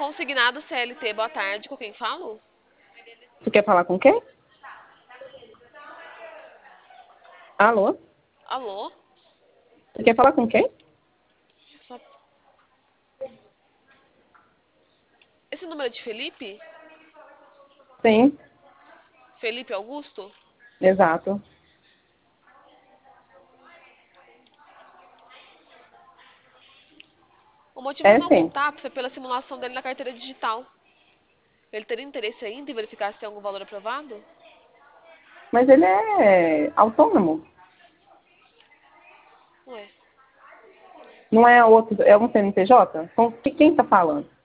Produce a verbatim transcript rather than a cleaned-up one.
Consignado C L T, boa tarde. Com quem falo? Tu quer falar com quem? Alô? Alô? Tu quer falar com quem? Só- Esse número é de Felipe? Sim, Felipe Augusto? exato. O motivo do É meu sim. contato foi pela simulação dele na carteira digital. Ele teria interesse ainda em verificar se tem algum valor aprovado? Mas ele é autônomo. Ué. Não é outro, é um C N P J? Com que- quem tá falando?